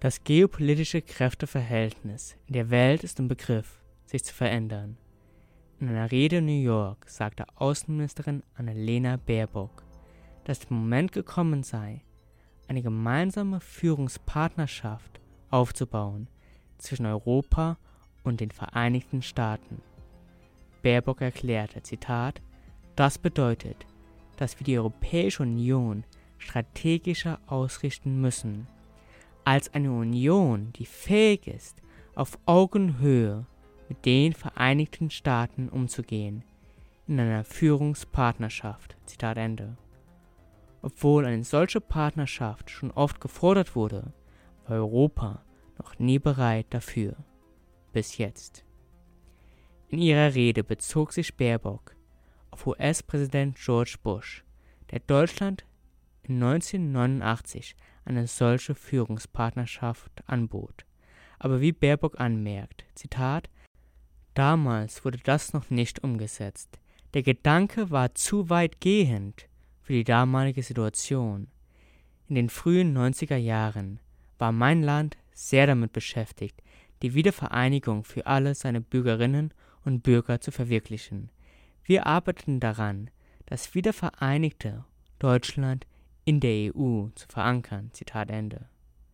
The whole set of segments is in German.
Das geopolitische Kräfteverhältnis in der Welt ist im Begriff, sich zu verändern. In einer Rede in New York sagte Außenministerin Annalena Baerbock, dass der Moment gekommen sei, eine gemeinsame Führungspartnerschaft aufzubauen zwischen Europa und den Vereinigten Staaten. Baerbock erklärte, Zitat, das bedeutet, dass wir die Europäische Union strategischer ausrichten müssen, als eine Union, die fähig ist, auf Augenhöhe mit den Vereinigten Staaten umzugehen, in einer Führungspartnerschaft. Zitat Ende. Obwohl eine solche Partnerschaft schon oft gefordert wurde, war Europa noch nie bereit dafür. Bis jetzt. In ihrer Rede bezog sich Baerbock auf US-Präsident George Bush, der Deutschland in 1989 eine solche Führungspartnerschaft anbot. Aber wie Baerbock anmerkt, Zitat, damals wurde das noch nicht umgesetzt. Der Gedanke war zu weitgehend für die damalige Situation. In den frühen 90er Jahren war mein Land sehr damit beschäftigt, die Wiedervereinigung für alle seine Bürgerinnen und Bürger zu verwirklichen. Wir arbeiteten daran, das wiedervereinigte Deutschland in der EU zu verankern. Zitat Ende.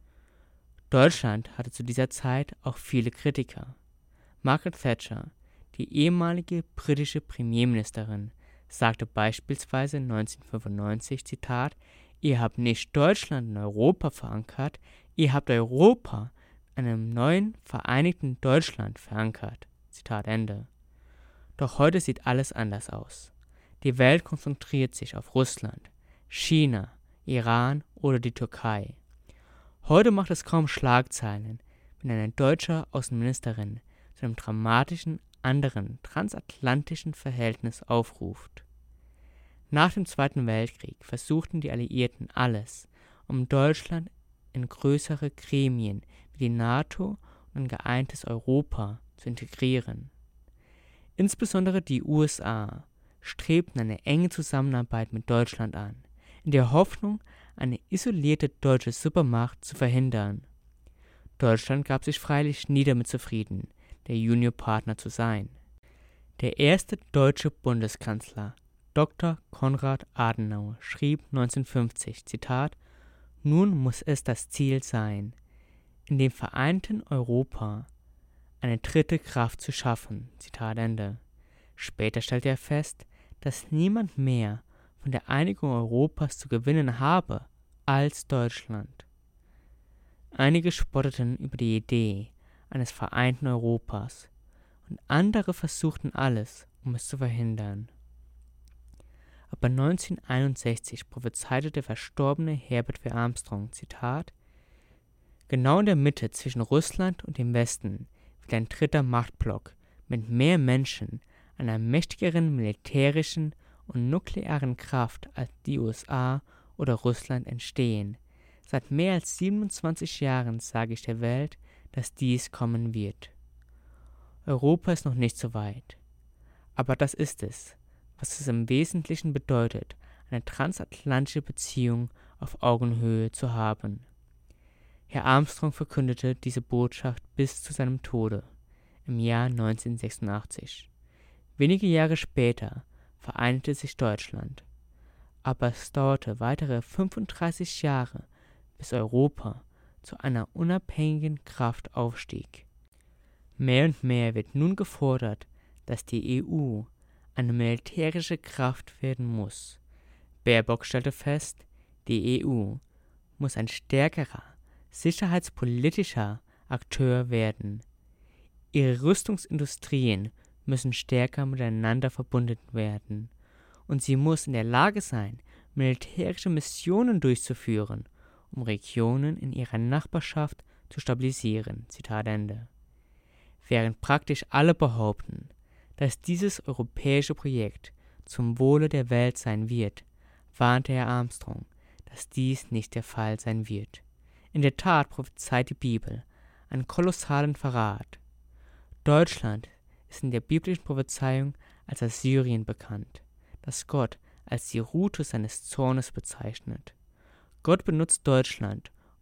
Deutschland hatte zu dieser Zeit auch viele Kritiker. Margaret Thatcher, die ehemalige britische Premierministerin, sagte beispielsweise 1995, Zitat, ihr habt nicht Deutschland in Europa verankert, ihr habt Europa in einem neuen vereinigten Deutschland verankert. Zitat Ende. Doch heute sieht alles anders aus. Die Welt konzentriert sich auf Russland, China, Iran oder die Türkei. Heute macht es kaum Schlagzeilen, wenn eine deutsche Außenministerin zu einem dramatischen anderen transatlantischen Verhältnis aufruft. Nach dem Zweiten Weltkrieg versuchten die Alliierten alles, um Deutschland in größere Gremien wie die NATO und ein geeintes Europa zu integrieren. Insbesondere die USA strebten eine enge Zusammenarbeit mit Deutschland an, in der Hoffnung, eine isolierte deutsche Supermacht zu verhindern. Deutschland gab sich freilich nie damit zufrieden, der Juniorpartner zu sein. Der erste deutsche Bundeskanzler, Dr. Konrad Adenauer, schrieb 1950, Zitat, nun muss es das Ziel sein, in dem vereinten Europa eine dritte Kraft zu schaffen. Zitat Ende. Später stellte er fest, dass niemand mehr von der Einigung Europas zu gewinnen habe als Deutschland. Einige spotteten über die Idee eines vereinten Europas und andere versuchten alles, um es zu verhindern. Aber 1961 prophezeite der verstorbene Herbert W. Armstrong, Zitat, genau in der Mitte zwischen Russland und dem Westen wird ein dritter Machtblock mit mehr Menschen, einer mächtigeren militärischen und nuklearen Kraft als die USA oder Russland entstehen. Seit mehr als 27 Jahren sage ich der Welt, dass dies kommen wird. Europa ist noch nicht so weit. Aber das ist es, was es im Wesentlichen bedeutet, eine transatlantische Beziehung auf Augenhöhe zu haben. Herr Armstrong verkündete diese Botschaft bis zu seinem Tode im Jahr 1986. Wenige Jahre später vereinigte sich Deutschland, aber es dauerte weitere 35 Jahre, bis Europa zu einer unabhängigen Kraft aufstieg. Mehr und mehr wird nun gefordert, dass die EU eine militärische Kraft werden muss. Baerbock stellte fest, die EU muss ein stärkerer sicherheitspolitischer Akteur werden. Ihre Rüstungsindustrien müssen stärker miteinander verbunden werden und sie muss in der Lage sein, militärische Missionen durchzuführen, um Regionen in ihrer Nachbarschaft zu stabilisieren. Zitat Ende. Während praktisch alle behaupten, dass dieses europäische Projekt zum Wohle der Welt sein wird, warnte Herr Armstrong, dass dies nicht der Fall sein wird. In der Tat prophezeit die Bibel einen kolossalen Verrat. Deutschland ist in der biblischen Prophezeiung als Assyrien bekannt, das Gott als die Rute seines Zornes bezeichnet. Gott benutzt Deutschland,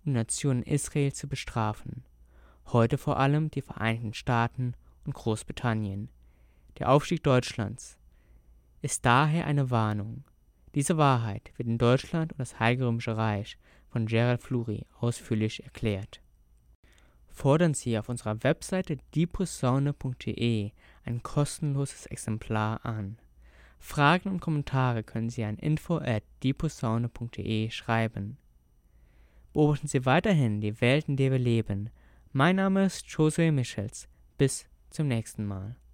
um die Nation Israel zu bestrafen. Heute vor allem die Vereinigten Staaten und Großbritannien. Der Aufstieg Deutschlands ist daher eine Warnung. Diese Wahrheit wird in Deutschland und das Heilige Römische Reich von Gerald Fluri ausführlich erklärt. Fordern Sie auf unserer Webseite dieposaune.de ein kostenloses Exemplar an. Fragen und Kommentare können Sie an info@dieposaune.de schreiben. Beobachten Sie weiterhin die Welt, in der wir leben. Mein Name ist Josué Michels. Bis zum nächsten Mal.